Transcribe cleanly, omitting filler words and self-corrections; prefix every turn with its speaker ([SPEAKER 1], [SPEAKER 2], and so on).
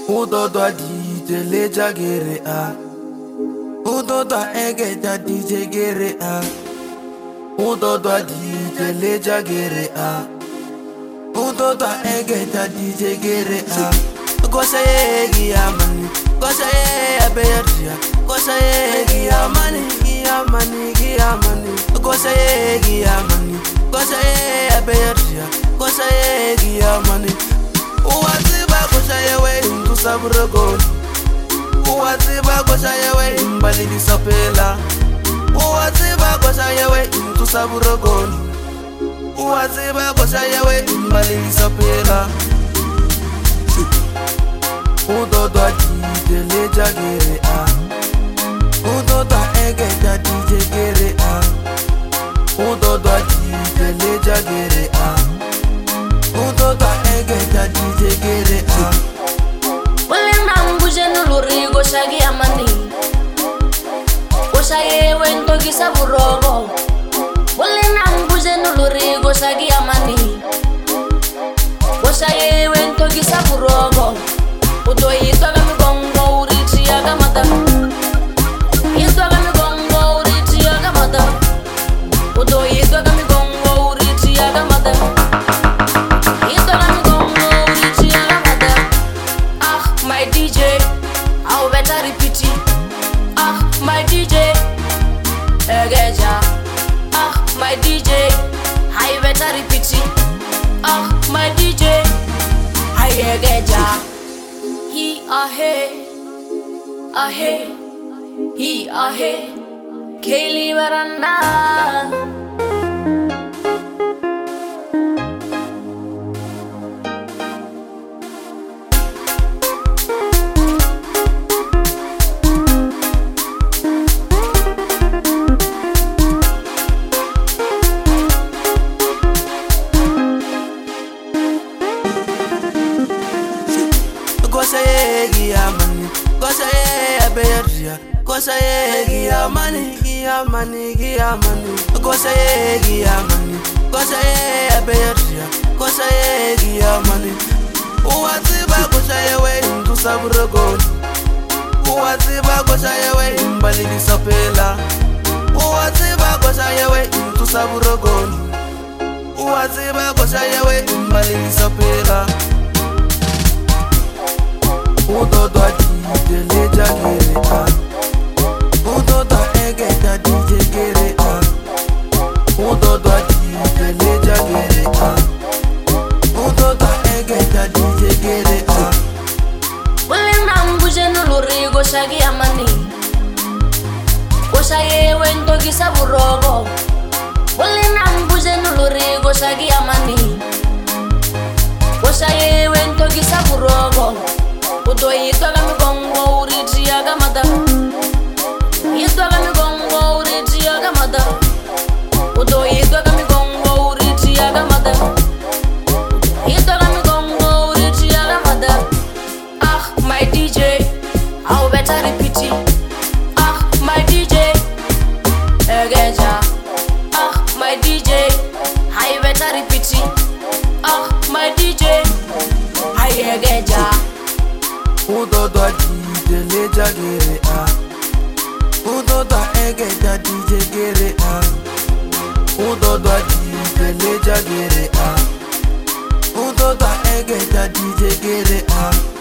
[SPEAKER 1] Udodo DJ leja gere a. Udodo egeta DJ gere a. Udodo DJ leja gere a. Udodo egeta DJ gere a. Gosa ye mani, gosa ye abeya, gosa ye mani, mani. Gosa ye mani, gosa ye abeya, gosa ye mani. Uwaziba gosa ye we ndu saburogoni. Uwaziba gosa ye we mbali disapela. Uwaziba gosa ye we ndu saburogoni. Uwaziba gosa ye we mbali disapela. Udodo DJ leja gere a. Udodo egeta DJ gere a. Udodo DJ leja gere a. Udodo egeta DJ gere a.
[SPEAKER 2] Wale mbuje nuluri goshagi amani. Goshaye wento gisaburogo. Wale mbuje nuluri goshagi amani. Goshaye wento gisaburogo. Udo yitwaga migongo urichi yagamata. Yitwaga migongo urichi yagamata. Udo yitwaga migongo urichi yagamata. Yitwaga migongo urichi yagamata. Ah, my DJ, I'll better repeat it. Ah, my DJ, Egeja. Ah, my DJ, I better repeat it. Ah, my DJ, I Egeja. He ahe, he ahe, Kaylee Varana.
[SPEAKER 1] Gosa ye mani, gosa ye abeya, gosa ye mani, mani. Gosa ye mani, gosa ye abeya, gosa ye mani. Uwaziba gosa ye we ndu saburogoni. Uwaziba gosa ye we mbali disapela. Uwaziba gosa ye we ndu saburogoni. Uwaziba gosa ye we mbali disapela. Udodo DJ leja gere a. Udodo egeta DJ gere a. Udodo DJ leja gere a. Udodo egeta DJ gere a.
[SPEAKER 2] Wale mbuje nuluri goshagi amani. Goshaye wento gisaburogo. Wale mbuje nuluri goshagi amani. Goshaye wento gisaburogo. Udo yitwaga migongo urichi yagamata. Yitwaga migongo urichi yagamata. Udo yitwaga migongo urichi yagamata. Yitwaga migongo urichi yagamata. Ah, my DJ, I'll better repeat it. Ah, my DJ, Egeja. Ah, my DJ, I better repeat it. Ah, my DJ, I Egeja.
[SPEAKER 1] Udodo DJ leja gere a. Udodo egeta DJ gere a. Udodo DJ leja gere a. Udodo egeta DJ gere a.